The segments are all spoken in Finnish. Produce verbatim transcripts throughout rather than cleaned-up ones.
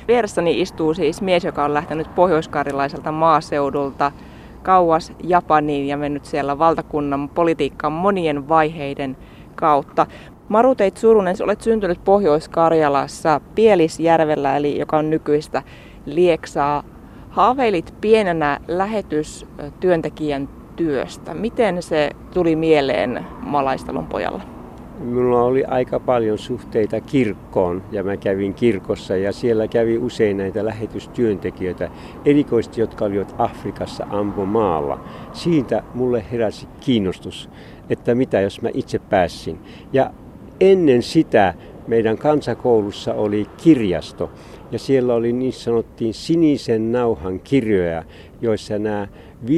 Vieressäni istuu siis mies, joka on lähtenyt pohjoiskarjalaiselta maaseudulta kauas Japaniin ja mennyt siellä valtakunnan politiikkaan monien vaiheiden kautta. Maru Teit Surunen, olet syntynyt Pohjois-Karjalassa Pielisjärvellä, eli joka on nykyistä Lieksaa. Haaveilit pienenä lähetystyöntekijän työstä. Miten se tuli mieleen Malaistalon pojalla? Minulla oli aika paljon suhteita kirkkoon ja mä kävin kirkossa ja siellä kävi usein näitä lähetystyöntekijöitä, erikoisesti jotka olivat Afrikassa ampumaalla. Siitä mulle heräsi kiinnostus, että mitä jos mä itse päässin. Ja ennen sitä meidän kansakoulussa oli kirjasto ja siellä oli niin sanottiin sinisen nauhan kirjoja, joissa nämä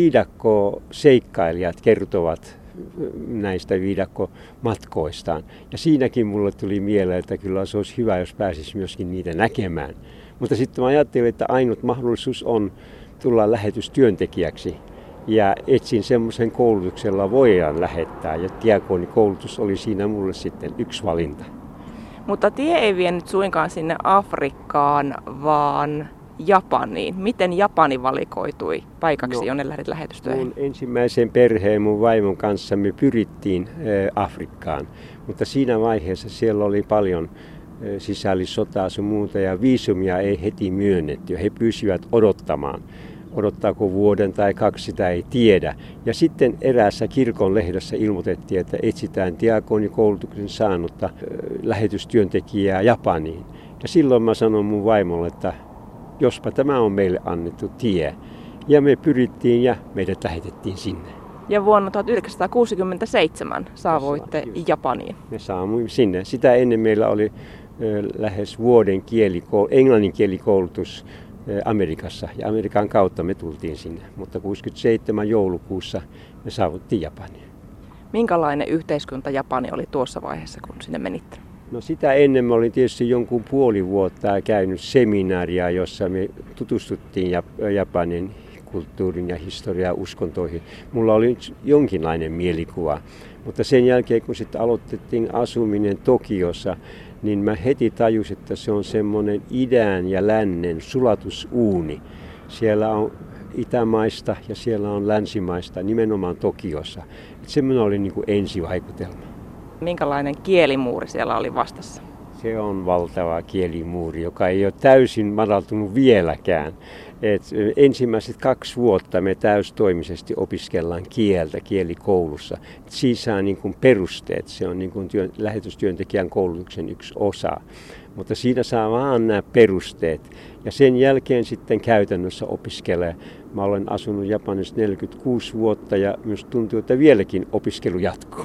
viidakko-seikkailijat kertovat näistä viidakkomatkoistaan. Ja siinäkin mulle tuli mieleen, että kyllä se olisi hyvä, jos pääsisi myöskin niitä näkemään. Mutta sitten mä ajattelin, että ainut mahdollisuus on tulla lähetystyöntekijäksi. Ja etsin semmoisen koulutuksella voidaan lähettää. Ja diakonikoulutus oli siinä mulle sitten yksi valinta. Mutta tie ei vienyt suinkaan sinne Afrikkaan, vaan Japaniin. Miten Japani valikoitui paikaksi, no, jonne lähdit lähetystöihin? Mun ensimmäisen perheen mun vaimon kanssa me pyrittiin äh, Afrikkaan, mutta siinä vaiheessa siellä oli paljon äh, sisällissotaa sun muuta ja viisumia ei heti myönnetty. He pyysivät odottamaan. Odottaako vuoden tai kaksi, sitä ei tiedä. Ja sitten eräässä kirkon lehdessä ilmoitettiin, että etsitään diakonikoulutuksen saanutta äh, lähetystyöntekijää Japaniin. Ja silloin mä sanoin mun vaimolle, että jospa tämä on meille annettu tie. Ja me pyrittiin ja meidät lähetettiin sinne. Ja vuonna tuhatyhdeksänsataakuusikymmentäseitsemän saavuitte Japaniin. Me saavuimme sinne. Sitä ennen meillä oli ö, lähes vuoden kielikoul- englannin kielikoulutus ö, Amerikassa. Ja Amerikan kautta me tultiin sinne. Mutta kuusikymmentäseitsemän joulukuussa me saavuttiin Japaniin. Minkälainen yhteiskunta Japani oli tuossa vaiheessa, kun sinne menitte? No sitä ennen mä olin tietysti jonkun puoli vuotta käynyt seminaaria, jossa me tutustuttiin Japanin kulttuurin ja historiaan ja uskontoihin. Mulla oli jonkinlainen mielikuva, mutta sen jälkeen kun sitten aloitettiin asuminen Tokiossa, niin mä heti tajusin, että se on semmoinen idän ja lännen sulatusuuni. Siellä on itämaista ja siellä on länsimaista, nimenomaan Tokiossa. Semmoinen oli niin kuin ensivaikutelma. Minkälainen kielimuuri siellä oli vastassa? Se on valtava kielimuuri, joka ei ole täysin madaltunut vieläkään. Et ensimmäiset kaksi vuotta me täystoimisesti opiskellaan kieltä kielikoulussa. Et siinä saa niin kuin perusteet, se on niin kuin työn, lähetystyöntekijän koulutuksen yksi osa. Mutta siinä saa vaan nämä perusteet ja sen jälkeen sitten käytännössä opiskelee. Mä olen asunut Japanissa neljäkymmentäkuusi vuotta ja myös tuntuu, että vieläkin opiskelu jatkuu.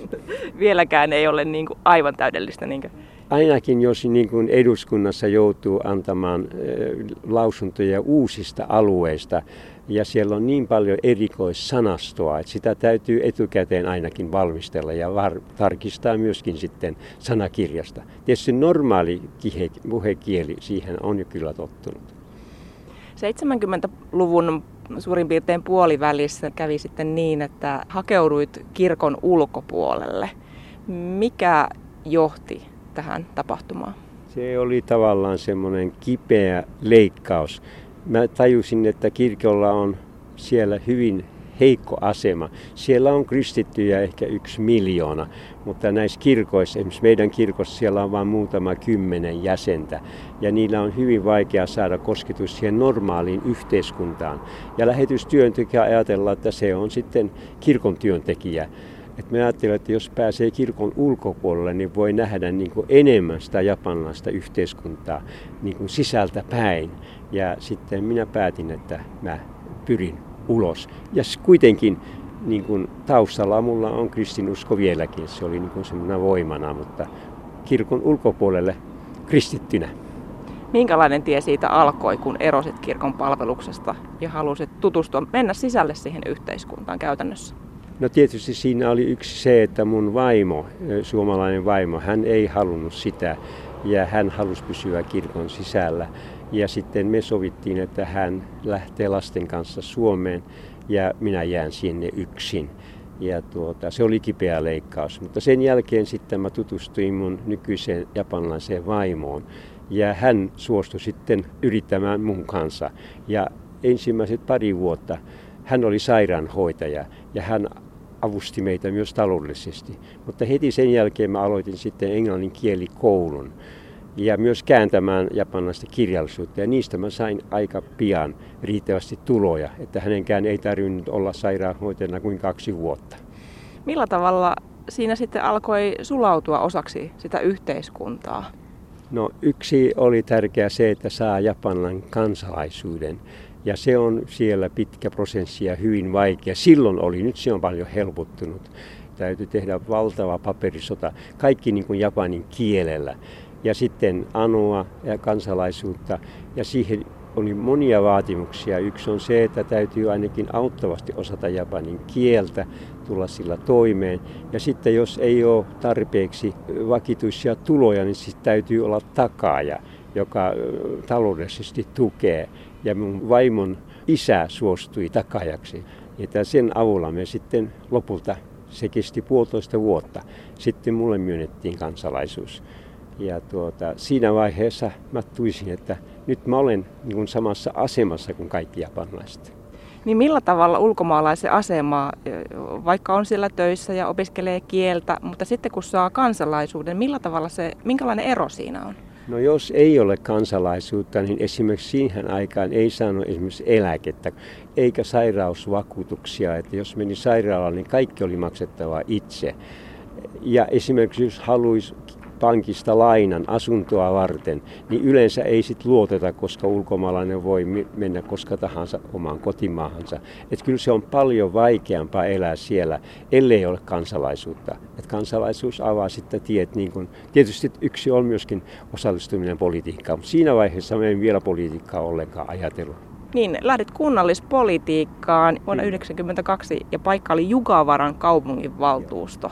Vieläkään ei ole niin kuin aivan täydellistä. Niinkö? Ainakin jos niin kuin eduskunnassa joutuu antamaan äh, lausuntoja uusista alueista ja siellä on niin paljon erikoissanastoa, että sitä täytyy etukäteen ainakin valmistella ja var- tarkistaa myöskin sitten sanakirjasta. Tietysti normaali kihe, puhekieli siihen on jo kyllä tottunut. seitsemänkymmentäluvun suurin piirtein puolivälissä kävi sitten niin, että hakeuduit kirkon ulkopuolelle. Mikä johti tähän tapahtumaan? Se oli tavallaan semmoinen kipeä leikkaus. Mä tajusin, että kirkolla on siellä hyvin heikko asema. Siellä on kristittyjä ehkä yksi miljoona, mutta näissä kirkoissa, esimerkiksi meidän kirkossa siellä on vain muutama kymmenen jäsentä. Ja niillä on hyvin vaikea saada kosketus siihen normaaliin yhteiskuntaan. Ja lähetystyöntekijä ajatellaan, että se on sitten kirkon työntekijä. Et me ajattelen, että jos pääsee kirkon ulkopuolelle, niin voi nähdä niin kuin enemmän sitä japanilaista yhteiskuntaa niin kuin sisältä päin. Ja sitten minä päätin, että mä pyrin ulos. Ja kuitenkin niin kuin taustalla mulla on kristinusko vieläkin, se oli niin kuin semmoinen voimana, mutta kirkon ulkopuolelle kristittynä. Minkälainen tie siitä alkoi, kun erosit kirkon palveluksesta ja halusit tutustua, mennä sisälle siihen yhteiskuntaan käytännössä? No tietysti siinä oli yksi se, että mun vaimo, suomalainen vaimo, hän ei halunnut sitä ja hän halusi pysyä kirkon sisällä. Ja sitten me sovittiin, että hän lähtee lasten kanssa Suomeen ja minä jään sinne yksin. Ja tuota, se oli kipeä leikkaus, mutta sen jälkeen sitten mä tutustuin mun nykyiseen japanilaiseen vaimoon. Ja hän suostui sitten yrittämään mun kanssa. Ja ensimmäiset pari vuotta hän oli sairaanhoitaja ja hän avusti meitä myös taloudellisesti. Mutta heti sen jälkeen mä aloitin sitten englannin kielikoulun ja myös kääntämään japanilaista kirjallisuutta. Ja niistä mä sain aika pian riittävästi tuloja, että hänenkään ei tarvinnut olla sairaanhoitajana kuin kaksi vuotta. Millä tavalla siinä sitten alkoi sulautua osaksi sitä yhteiskuntaa? No yksi oli tärkeä se, että saa japanilainen kansalaisuuden. Ja se on siellä pitkä prosessi ja hyvin vaikea. Silloin oli, nyt se on paljon helpottunut. Täytyy tehdä valtava paperisota, kaikki niin kuin japanin kielellä. Ja sitten anoa ja kansalaisuutta. Ja siihen oli monia vaatimuksia. Yksi on se, että täytyy ainakin auttavasti osata japanin kieltä, tulla sillä toimeen. Ja sitten jos ei ole tarpeeksi vakituisia tuloja, niin sitten täytyy olla takaaja, joka taloudellisesti tukee. Ja mun vaimon isä suostui takaajaksi. Ja sen avulla me sitten lopulta, se kesti puolitoista vuotta, sitten mulle myönnettiin kansalaisuus. Ja tuota, siinä vaiheessa mä tuisin, että nyt mä olen niin kuin samassa asemassa kuin kaikki japanilaiset. Niin millä tavalla ulkomaalaisen asema, vaikka on siellä töissä ja opiskelee kieltä, mutta sitten kun saa kansalaisuuden, millä tavalla se, minkälainen ero siinä on? No jos ei ole kansalaisuutta, niin esimerkiksi siihen aikaan ei saanut esimerkiksi eläkettä eikä sairausvakuutuksia. Että jos meni sairaalaan, niin kaikki oli maksettava itse. Ja esimerkiksi jos haluaisi pankista lainan asuntoa varten, niin yleensä ei sit luoteta, koska ulkomaalainen voi mennä koska tahansa omaan kotimaahansa. Et kyllä se on paljon vaikeampaa elää siellä, ellei ole kansalaisuutta. Et kansalaisuus avaa sitten tiet, niin kun, tietysti yksi on myöskin osallistuminen politiikkaan, mutta siinä vaiheessa me ei vielä politiikkaa ollenkaan ajatellut. Niin, lähdit kunnallispolitiikkaan vuonna yhdeksänkymmentäkaksi ja paikka oli Jugavaran kaupunginvaltuusto.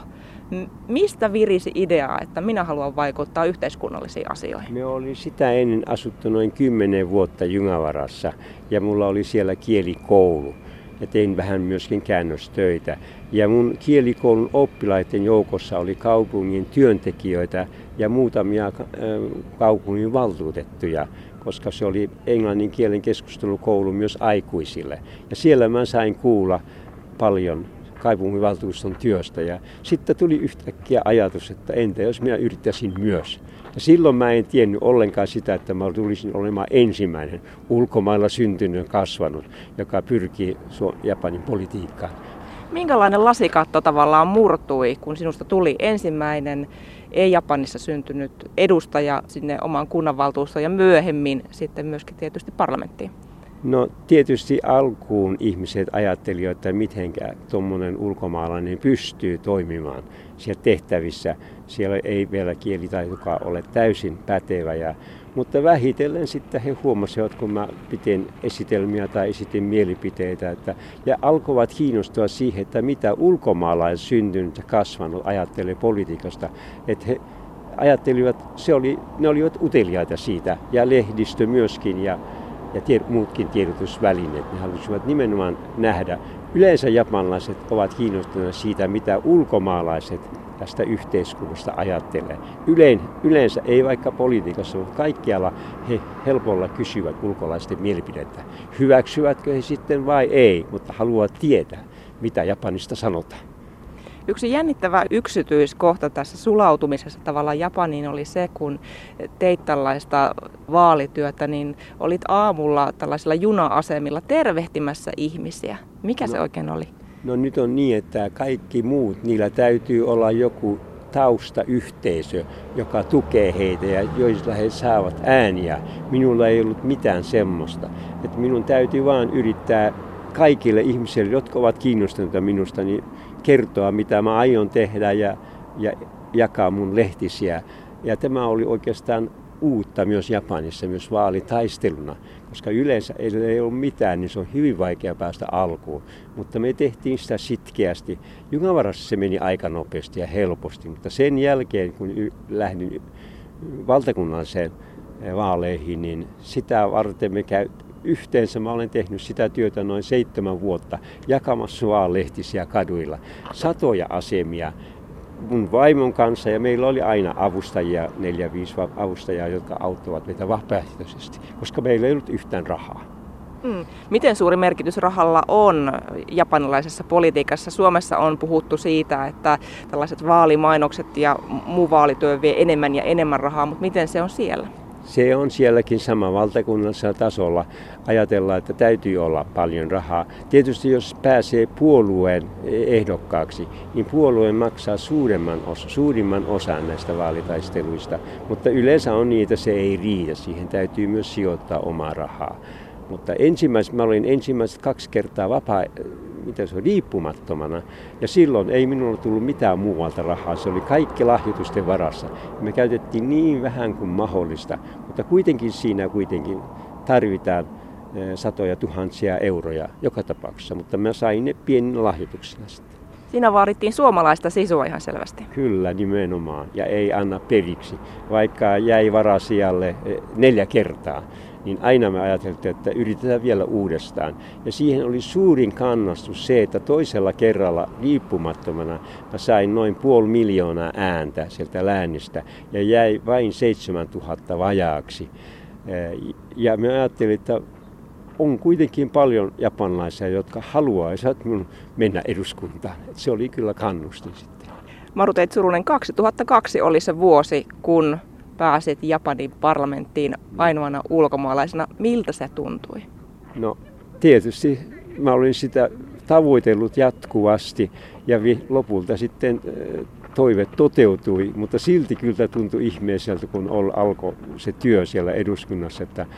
Mistä virisi idea, että minä haluan vaikuttaa yhteiskunnallisiin asioihin? Me oli sitä ennen asuttu noin kymmenen vuotta Jugavarassa ja mulla oli siellä kielikoulu. Ja tein vähän myöskin käännöstöitä. Ja mun kielikoulun oppilaiden joukossa oli kaupungin työntekijöitä ja muutamia kaupungin valtuutettuja, koska se oli englannin kielen keskustelukoulu myös aikuisille. Ja siellä mä sain kuulla paljon kaupunginvaltuuston työstä. Ja sitten tuli yhtäkkiä ajatus, että entä jos minä yrittäisin myös. Ja silloin mä en tiennyt ollenkaan sitä, että mä tulisin olemaan ensimmäinen ulkomailla syntynyt ja kasvanut, joka pyrkii Japanin politiikkaan. Minkälainen lasikatto tavallaan murtui, kun sinusta tuli ensimmäinen ei-Japanissa syntynyt edustaja sinne omaan kunnanvaltuustoon ja myöhemmin sitten myöskin tietysti parlamenttiin? No tietysti alkuun ihmiset ajattelivat, että mitenkä tuommoinen ulkomaalainen pystyy toimimaan siellä tehtävissä. Siellä ei vielä kielitaitokaan ole täysin pätevä. Ja, mutta vähitellen sitten he huomasivat, kun mä pidin esitelmiä tai esitin mielipiteitä, että, ja alkoivat kiinnostua siihen, että mitä ulkomaalainen syntynyt ja kasvanut ajattelee politiikasta. Että he ajattelivat, se oli, ne olivat uteliaita siitä ja lehdistö myöskin. Ja, ja tie, muutkin tiedotusvälineet, ne halusivat nimenomaan nähdä. Yleensä japanilaiset ovat kiinnostuneet siitä, mitä ulkomaalaiset tästä yhteiskunnasta ajattelee. Ylein, yleensä ei vaikka politiikassa, mutta kaikkialla he helpolla kysyvät ulkolaisten mielipidettä. Hyväksyvätkö he sitten vai ei, mutta haluavat tietää, mitä Japanista sanotaan. Yksi jännittävä yksityiskohta tässä sulautumisessa tavallaan Japaniin oli se, kun teit tällaista vaalityötä, niin olit aamulla tällaisilla juna-asemilla tervehtimässä ihmisiä. Mikä no, se oikein oli? No nyt on niin, että kaikki muut, niillä täytyy olla joku taustayhteisö, joka tukee heitä ja joilla he saavat ääniä. Minulla ei ollut mitään semmoista. Että minun täytyy vaan yrittää kaikille ihmisille, jotka ovat kiinnostuneita minusta, niin kertoa, mitä mä aion tehdä ja, ja jakaa mun lehtisiä. Ja tämä oli oikeastaan uutta myös Japanissa, myös vaalitaisteluna, koska yleensä ei ole mitään, niin se on hyvin vaikea päästä alkuun. Mutta me tehtiin sitä sitkeästi. Jugavarassa se meni aika nopeasti ja helposti, mutta sen jälkeen, kun lähdin valtakunnalliseen vaaleihin, niin sitä varten me käy. Yhteensä mä olen tehnyt sitä työtä noin seitsemän vuotta jakamassa vaalehtisiä kaduilla. Satoja asemia mun vaimon kanssa ja meillä oli aina avustajia, neljä, viisi avustajaa, jotka auttavat meitä vapaaehtoisesti, koska meillä ei ollut yhtään rahaa. Hmm. Miten suuri merkitys rahalla on japanilaisessa politiikassa? Suomessa on puhuttu siitä, että tällaiset vaalimainokset ja muu vaalityö vie enemmän ja enemmän rahaa, mutta miten se on siellä? Se on sielläkin sama valtakunnallisella tasolla. Ajatellaan, että täytyy olla paljon rahaa. Tietysti jos pääsee puolueen ehdokkaaksi, niin puolue maksaa suurimman, osa, suurimman osan näistä vaalitaisteluista. Mutta yleensä on niin, että se ei riitä. Siihen täytyy myös sijoittaa omaa rahaa. Mutta ensimmäiset, mä olin ensimmäiset kaksi kertaa vapaa, mitä se on, riippumattomana. Ja silloin ei minulla tullut mitään muualta rahaa. Se oli kaikki lahjoitusten varassa. Me käytettiin niin vähän kuin mahdollista, mutta kuitenkin siinä kuitenkin tarvitaan satoja tuhansia euroja joka tapauksessa. Mutta mä sain ne pienillä lahjoituksina sitten. Siinä vaadittiin suomalaista sisua ihan selvästi. Kyllä, nimenomaan. Ja ei anna periksi. Vaikka jäi varasijalle neljä kertaa, niin aina me ajateltiin, että yritetään vielä uudestaan. Ja siihen oli suurin kannustus se, että toisella kerralla riippumattomana mä sain noin puoli miljoonaa ääntä sieltä läänistä ja jäi vain seitsemäntuhatta vajaaksi. Ja mä ajattelin, että on kuitenkin paljon japanilaisia, jotka haluaisivat minun mennä eduskuntaan. Se oli kyllä kannustin sitten. Marutei Tsurunen, kaksituhattakaksi oli se vuosi, kun pääsit Japanin parlamenttiin ainoana ulkomaalaisena. Miltä se tuntui? No tietysti mä olin sitä tavoitellut jatkuvasti ja lopulta sitten toive toteutui, mutta silti kyllä tuntui ihmeelliseltä, kun alkoi se työ siellä eduskunnassa, että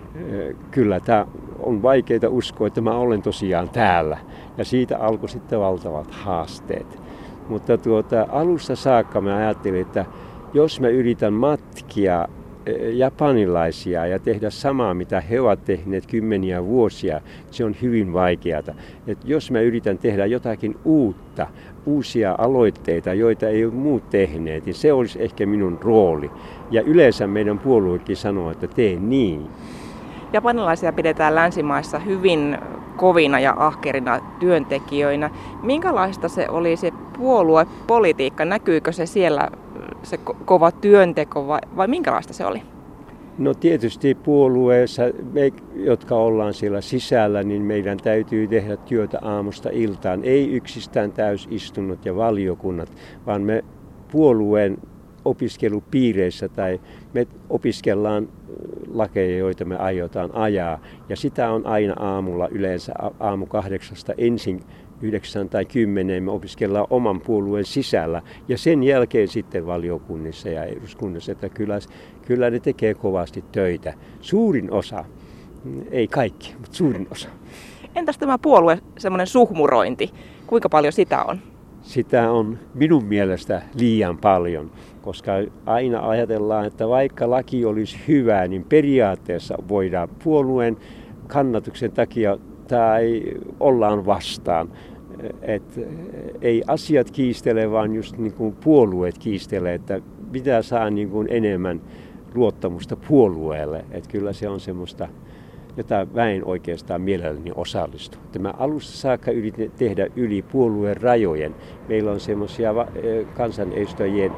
kyllä tämä on vaikeaa uskoa, että mä olen tosiaan täällä. Ja siitä alkoi sitten valtavat haasteet. Mutta tuota, alusta saakka mä ajattelin, että jos mä yritän matkia japanilaisia ja tehdä samaa, mitä he ovat tehneet kymmeniä vuosia, se on hyvin vaikeaa. Et jos mä yritän tehdä jotakin uutta, uusia aloitteita, joita ei ole muut tehneet, niin se olisi ehkä minun rooli. Ja yleensä meidän puoluekin sanoo, että tee niin. Japanilaisia pidetään länsimaissa hyvin kovina ja ahkerina työntekijöinä. Minkälaista se oli se puoluepolitiikka? Näkyykö se siellä se ko- kova työnteko vai, vai minkälaista se oli? No tietysti puolueessa, me jotka ollaan siellä sisällä, niin meidän täytyy tehdä työtä aamusta iltaan. Ei yksistään täysistunnot ja valiokunnat, vaan me puolueen opiskelupiireissä tai me opiskellaan lakeja, joita me aiotaan ajaa. Ja sitä on aina aamulla yleensä aamu kahdeksasta ensin yhdeksän tai kymmeneen me opiskellaan oman puolueen sisällä ja sen jälkeen sitten valiokunnissa ja eduskunnassa, että kyllä, kyllä ne tekee kovasti töitä. Suurin osa, ei kaikki, mutta suurin osa. Entäs tämä puolue, semmoinen suhmurointi, kuinka paljon sitä on? Sitä on minun mielestä liian paljon, koska aina ajatellaan, että vaikka laki olisi hyvä, niin periaatteessa voidaan puolueen kannatuksen takia tai ollaan vastaan. Et ei asiat kiistele, vaan just niin kuin puolueet kiistelee, että pitää saa niin kuin enemmän luottamusta puolueelle. Et kyllä se on semmoista, jota mä en oikeastaan mielelläni osallistu. Että mä alusta saakka yritin tehdä yli puolueen rajojen. Meillä on semmoisia kansanedustajien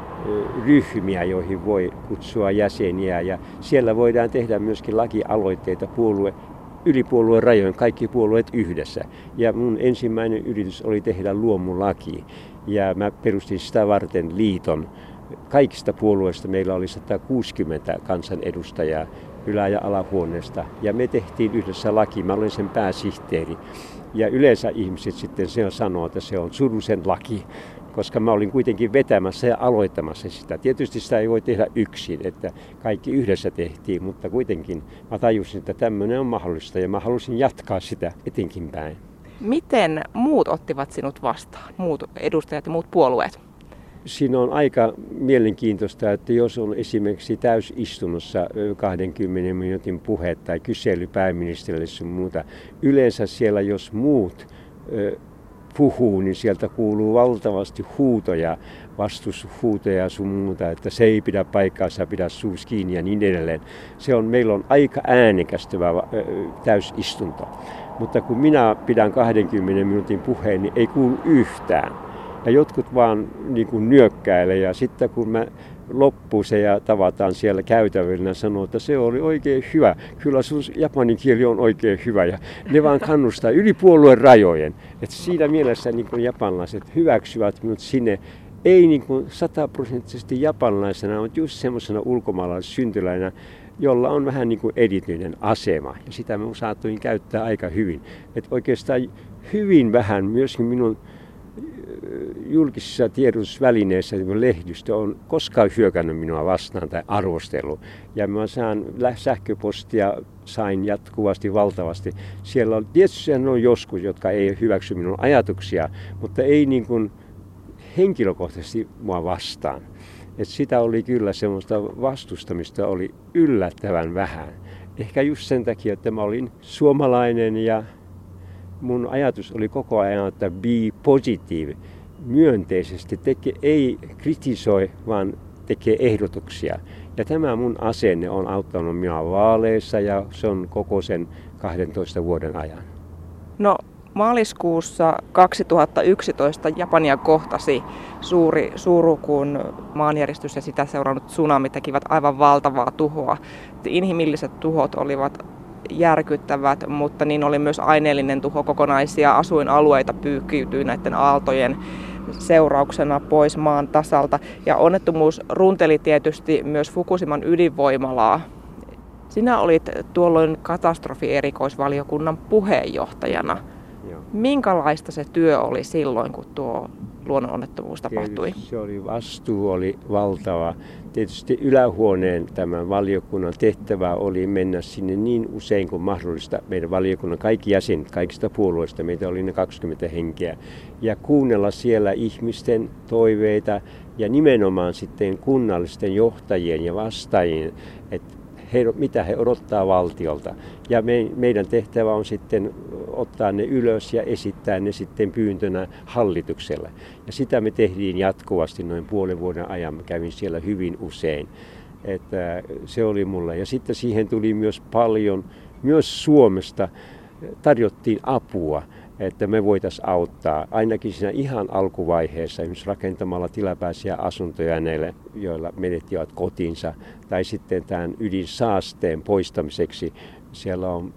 ryhmiä, joihin voi kutsua jäseniä ja siellä voidaan tehdä myöskin lakialoitteita puolue yli puolueen rajojen, kaikki puolueet yhdessä. Ja mun ensimmäinen yritys oli tehdä luomulaki. Ja mä perustin sitä varten liiton. Kaikista puolueista meillä oli sata kuusikymmentä kansanedustajaa ylä- ja alahuoneesta. Ja me tehtiin yhdessä laki. Mä olin sen pääsihteeri. Ja yleensä ihmiset sitten se sanoo, että se on Tsurusen laki, koska mä olin kuitenkin vetämässä ja aloittamassa sitä. Tietysti sitä ei voi tehdä yksin, että kaikki yhdessä tehtiin, mutta kuitenkin mä tajusin, että tämmöinen on mahdollista ja mä halusin jatkaa sitä etenkin päin. Miten muut ottivat sinut vastaan, muut edustajat ja muut puolueet? Siinä on aika mielenkiintoista, että jos on esimerkiksi täysistunnossa kaksikymmentä minuutin puhe tai kysely pääministerille sun muuta, yleensä siellä jos muut puhuu, niin sieltä kuuluu valtavasti huutoja, vastushuutoja ja sun muuta, että se ei pidä paikkaansa, pidä suus kiinni ja niin edelleen. Se on, meillä on aika äänekästävä täysistunto. Mutta kun minä pidän kaksikymmentä minuutin puheen, niin ei kuulu yhtään. Ja jotkut vaan niin kuin nyökkäilee ja sitten kun mä loppuu se ja tavataan siellä käytävillä, sanoo, että se oli oikein hyvä. Kyllä sun japanin kieli on oikein hyvä ja ne vaan kannustaa yli puolueen rajojen. Että siinä mielessä niin kuin japanilaiset hyväksyvät minut sinne. Ei niin kuin sataprosenttisesti japanilaisena, mutta just semmoisena ulkomaalaisena syntyläinen, jolla on vähän niin kuin erityinen asema. Ja sitä mä saatoin käyttää aika hyvin. Että oikeastaan hyvin vähän myöskin minun julkisissa tiedotusvälineissä, lehdistö on koskaan hyökännyt minua vastaan tai arvostellut. Ja mä saan sähköpostia, sain jatkuvasti valtavasti. Siellä on, tietysti on joskus, jotka ei hyväksy minun ajatuksia, mutta ei niin kuin henkilökohtaisesti mua vastaan. Et sitä oli kyllä semmoista vastustamista oli yllättävän vähän. Ehkä just sen takia, että mä olin suomalainen ja mun ajatus oli koko ajan, että be positive, myönteisesti, teke, ei kritisoi, vaan tekee ehdotuksia. Ja tämä mun asenne on auttanut minua vaaleissa ja se on koko sen kahdentoista vuoden ajan. No maaliskuussa kaksituhattayksitoista Japania kohtasi suuri Surukun maanjäristys ja sitä seurannut tsunami tekivät aivan valtavaa tuhoa. Inhimilliset tuhot olivat järkyttävät, mutta niin oli myös aineellinen tuho. Kokonaisia asuinalueita pyyhkiytyi näiden aaltojen seurauksena pois maan tasalta. Ja onnettomuus runteli tietysti myös Fukushiman ydinvoimalaa. Sinä olit tuolloin katastrofierikoisvaliokunnan puheenjohtajana. Joo. Minkälaista se työ oli silloin, kun tuo luonnononnettomuus tapahtui? Se oli, vastuu oli valtava. Tietysti ylähuoneen tämän valiokunnan tehtävä oli mennä sinne niin usein kuin mahdollista. Meidän valiokunnan kaikki jäsenet, kaikista puolueista, meitä oli ne kaksikymmentä henkeä. Ja kuunnella siellä ihmisten toiveita ja nimenomaan sitten kunnallisten johtajien ja vastaajien, että he, mitä he odottaa valtiolta. Ja me, meidän tehtävä on sitten ottaa ne ylös ja esittää ne sitten pyyntönä hallitukselle. Ja sitä me tehtiin jatkuvasti noin puolen vuoden ajan. Mä kävin siellä hyvin usein. Että se oli mulla. Ja sitten siihen tuli myös paljon, myös Suomesta tarjottiin apua, että me voitaisiin auttaa. Ainakin siinä ihan alkuvaiheessa, esimerkiksi rakentamalla tilapäisiä asuntoja näille, joilla menettivät kotinsa, tai sitten tämän ydinsaasteen poistamiseksi. Siellä on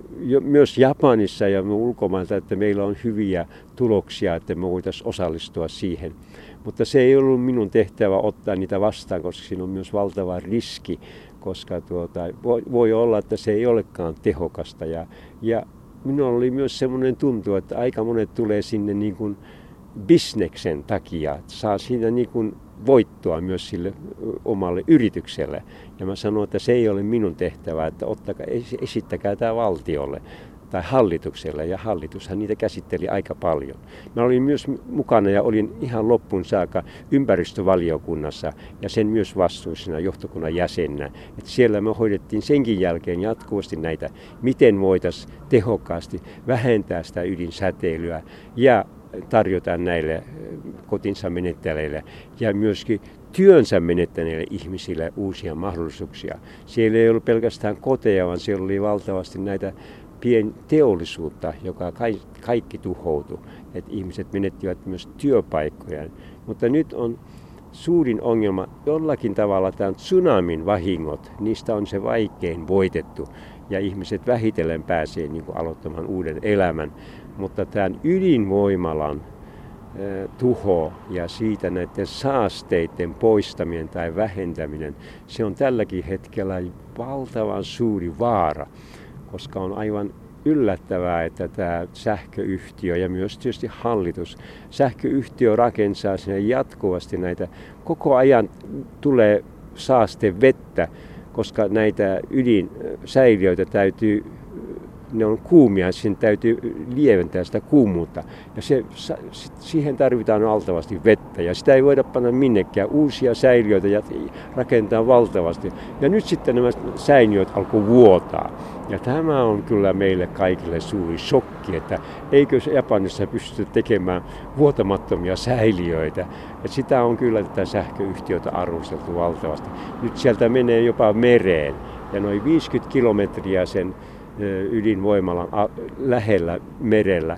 myös Japanissa ja ulkomailta, että meillä on hyviä tuloksia, että me voitaisiin osallistua siihen. Mutta se ei ollut minun tehtävä ottaa niitä vastaan, koska siinä on myös valtava riski, koska tuota, voi, voi olla, että se ei olekaan tehokasta. Ja, ja minulla oli myös semmoinen tuntu, että aika monet tulee sinne niin kuin bisneksen takia, että saa siinä niin kuin voittoa myös sille omalle yritykselle. Ja mä sanoin, että se ei ole minun tehtävä, että ottakaa, esittäkää tämä valtiolle tai hallitukselle. Ja hallitushan niitä käsitteli aika paljon. Mä olin myös mukana ja olin ihan loppuun saakka ympäristövaliokunnassa ja sen myös vastuullisena johtokunnan jäsenenä. Että siellä me hoidettiin senkin jälkeen jatkuvasti näitä, miten voitaisiin tehokkaasti vähentää sitä ydinsäteilyä ja tarjota näille kotinsa menettäneille ja myöskin työnsä menettäneille ihmisille uusia mahdollisuuksia. Siellä ei ollut pelkästään koteja, vaan siellä oli valtavasti näitä pienteollisuutta, joka kaikki tuhoutui. Että ihmiset menettivät myös työpaikkoja. Mutta nyt on suurin ongelma jollakin tavalla tämän tsunamin vahingot. Niistä on se vaikein voitettu ja ihmiset vähitellen pääsee niin kuin aloittamaan uuden elämän. Mutta tämän ydinvoimalan tuho ja siitä näiden saasteiden poistaminen tai vähentäminen, se on tälläkin hetkellä valtavan suuri vaara, koska on aivan yllättävää, että tämä sähköyhtiö ja myös tietysti hallitus, sähköyhtiö rakentaa sinne jatkuvasti näitä, koko ajan tulee saastevettä, koska näitä ydinsäiliöitä täytyy, ne on kuumia, sen täytyy lieventää sitä kuumuutta. Ja se, siihen tarvitaan valtavasti vettä ja sitä ei voida panna minnekään. Uusia säiliöitä ja rakentaa valtavasti. Ja nyt sitten nämä säiliöt alkoi vuotaa. Ja tämä on kyllä meille kaikille suuri shokki, että eikö Japanissa pystytä tekemään vuotamattomia säiliöitä. Et sitä on kyllä tätä sähköyhtiötä arvosteltu valtavasti. Nyt sieltä menee jopa mereen ja noin viisikymmentä kilometriä sen ydinvoimalan lähellä merellä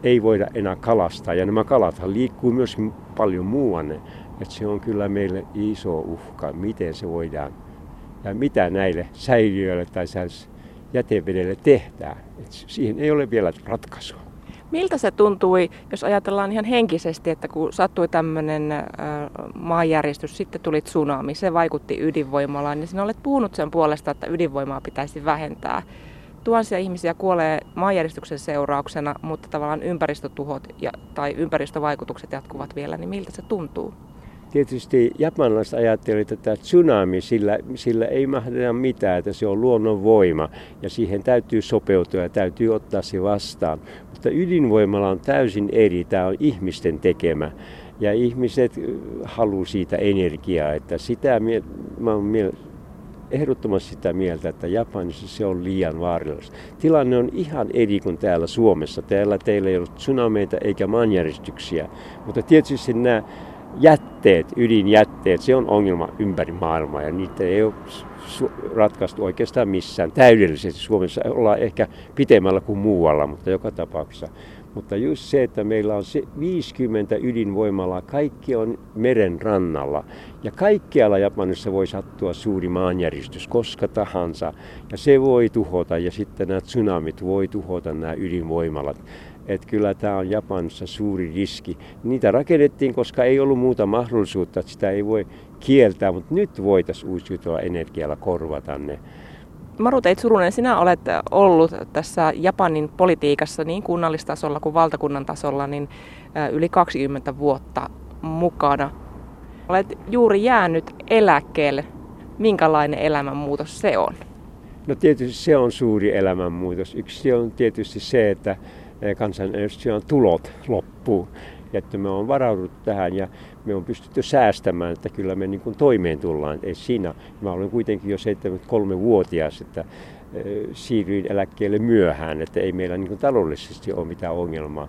ei voida enää kalastaa. Ja nämä kalathan liikkuu myös paljon muuanne. Että se on kyllä meille iso uhka, miten se voidaan ja mitä näille säiliöille tai jätevedelle tehdään. Et siihen ei ole vielä ratkaisua. Miltä se tuntui, jos ajatellaan ihan henkisesti, että kun sattui tämmöinen äh, maanjäristys, sitten tuli tsunami, se vaikutti ydinvoimalaan, niin sinä olet puhunut sen puolesta, että ydinvoimaa pitäisi vähentää. Tuhansia ihmisiä kuolee maanjäristyksen seurauksena, mutta tavallaan ympäristötuhot ja, tai ympäristövaikutukset jatkuvat vielä, niin miltä se tuntuu? Tietysti japanilaiset ajattelivat, että tämä tsunami, sillä, sillä ei mahdeta mitään, että se on luonnon voima ja siihen täytyy sopeutua ja täytyy ottaa se vastaan. Mutta ydinvoimalla on täysin eri, tämä on ihmisten tekemä ja ihmiset haluaa siitä energiaa, että sitä mä olen ehdottomasti sitä mieltä, että Japanissa se on liian vaarallista. Tilanne on ihan eri kuin täällä Suomessa. Täällä teillä ei ole tsunameita eikä maanjäristyksiä, mutta tietysti nämä jätteet, ydinjätteet, se on ongelma ympäri maailmaa ja niitä ei ole ratkaistu oikeastaan missään täydellisesti. Suomessa ollaan ehkä pitemmällä kuin muualla, mutta joka tapauksessa. Mutta just se, että meillä on se viisikymmentä ydinvoimalaa, kaikki on meren rannalla ja kaikkialla Japanissa voi sattua suuri maanjäristys koska tahansa ja se voi tuhota ja sitten nämä tsunamit voi tuhota nämä ydinvoimalat. Että kyllä tämä on Japanissa suuri riski. Niitä rakennettiin, koska ei ollut muuta mahdollisuutta, että sitä ei voi kieltää, mutta nyt voitaisiin uusiutuvalla energialla korvata ne. Maruteit Surunen, sinä olet ollut tässä Japanin politiikassa niin kunnallistasolla kuin valtakunnan tasolla niin yli kaksikymmentä vuotta mukana. Olet juuri jäänyt eläkkeelle. Minkälainen elämänmuutos se on? No tietysti se on suuri elämänmuutos. Yksi on tietysti se, että kansanedustajan tulot loppuu. Ja että me on varauduttu tähän ja me on pystytty säästämään, että kyllä me niin kuin toimeen tullaan. Ei siinä. Mä olen kuitenkin jo seitsemänkymmentäkolmevuotias, että siirryin eläkkeelle myöhään, että ei meillä niin kuin taloudellisesti ole mitään ongelmaa.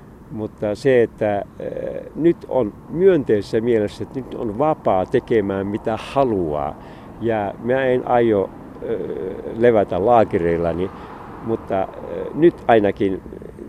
Mutta se, että nyt on myönteisessä mielessä, että nyt on vapaa tekemään mitä haluaa. Ja mä en aio levätä laakereillani, mutta nyt ainakin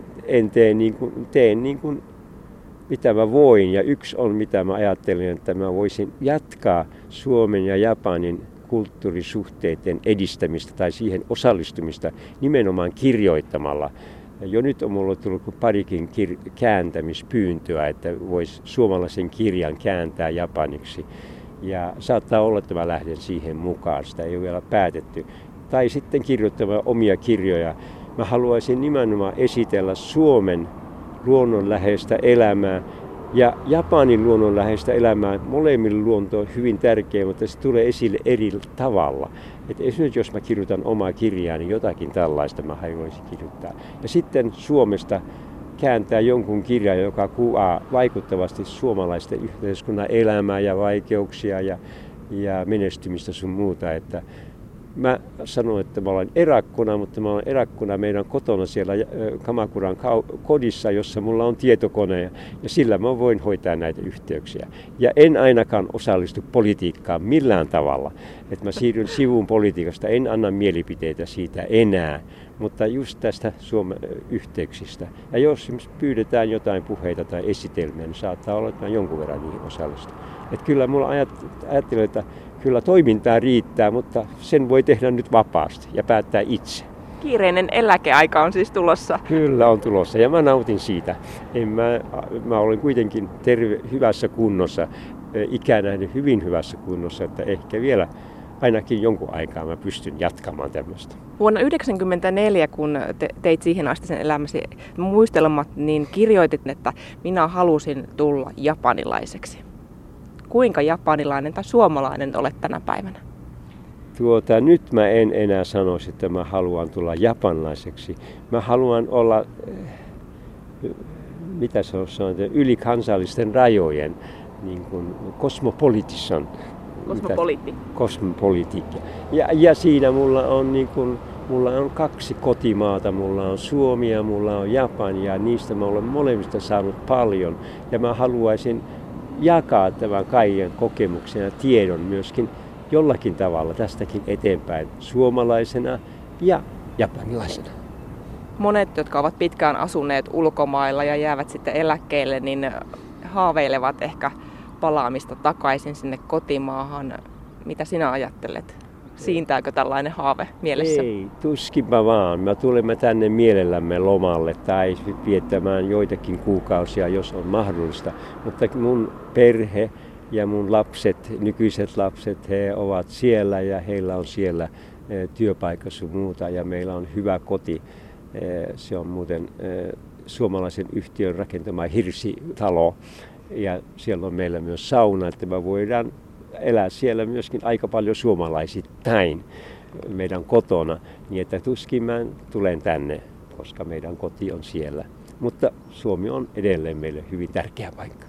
en tee niin kuin, teen niin kuin mitä mä voin. Ja yksi on, mitä mä ajattelin, että mä voisin jatkaa Suomen ja Japanin kulttuurisuhteiden edistämistä tai siihen osallistumista nimenomaan kirjoittamalla. Jo nyt on mulla tullut parikin kir- kääntämispyyntöä, että voisi suomalaisen kirjan kääntää japaniksi. Ja saattaa olla, että mä lähden siihen mukaan, sitä ei ole vielä päätetty. Tai sitten kirjoittamaan omia kirjoja. Mä haluaisin nimenomaan esitellä Suomen luonnonläheistä elämää ja Japanin luonnonläheistä elämää. Molemmille luonto on hyvin tärkeä, mutta se tulee esille eri tavalla. Et esimerkiksi jos mä kirjoitan omaa kirjaa, niin jotakin tällaista mä haluaisin kirjoittaa. Ja sitten Suomesta kääntää jonkun kirjan, joka kuvaa vaikuttavasti suomalaisten yhteiskunnan elämää ja vaikeuksia ja, ja menestymistä sun muuta. Että mä sanon, että mä olen erakkona, mutta mä olen erakkona meidän kotona siellä Kamakuran kodissa, jossa mulla on tietokone ja sillä mä voin hoitaa näitä yhteyksiä. Ja en ainakaan osallistu politiikkaan millään tavalla. Että mä siirryn sivuun politiikasta, en anna mielipiteitä siitä enää, mutta just tästä Suomen yhteyksistä. Ja jos pyydetään jotain puheita tai esitelmiä, niin saattaa olla, että mä jonkun verran niihin osallistun. Että kyllä mulla ajattelen, että kyllä toimintaa riittää, mutta sen voi tehdä nyt vapaasti ja päättää itse. Kiireinen eläkeaika on siis tulossa. Kyllä on tulossa ja mä nautin siitä. En mä, mä olen kuitenkin terve, hyvässä kunnossa, ikänäinen hyvin hyvässä kunnossa, että ehkä vielä ainakin jonkun aikaa mä pystyn jatkamaan tämmöistä. Vuonna yhdeksänkymmentäneljä, kun te, teit siihen asti sen elämäsi muistelmat, niin kirjoitit, että minä halusin tulla japanilaiseksi. Kuinka japanilainen tai suomalainen olet tänä päivänä? Tuota, nyt mä en enää sanoisi, että mä haluan tulla japanilaiseksi. Mä haluan olla, mitä se on sanottu, yli kansallisten rajojen, niin kuin kosmopolitisan. Kosmopoliitti. Kosmopolitiikka. Ja, ja siinä mulla on, niin kuin, mulla on kaksi kotimaata, mulla on Suomi ja mulla on Japani ja niistä mä olen molemmista saanut paljon. Ja mä haluaisin jakaa tämän kaiken kokemuksen ja tiedon myöskin jollakin tavalla tästäkin eteenpäin suomalaisena ja japanilaisena. monet, jotka ovat pitkään asuneet ulkomailla ja jäävät sitten eläkkeelle, niin haaveilevat ehkä palaamista takaisin sinne kotimaahan. Mitä sinä ajattelet? Siintääkö tällainen haave mielessä? Ei, tuskinpa vaan. Me tulemme tänne mielellämme lomalle tai viettämään joitakin kuukausia, jos on mahdollista. Mutta mun perhe ja mun lapset, nykyiset lapset, he ovat siellä ja heillä on siellä työpaikassa muuta ja meillä on hyvä koti. Se on muuten suomalaisen yhtiön rakentama hirsitalo ja siellä on meillä myös sauna, että me voidaan elää siellä myöskin aika paljon suomalaisittain meidän kotona, niin että tuskin mä tulen tänne, koska meidän koti on siellä. Mutta Suomi on edelleen meille hyvin tärkeä paikka.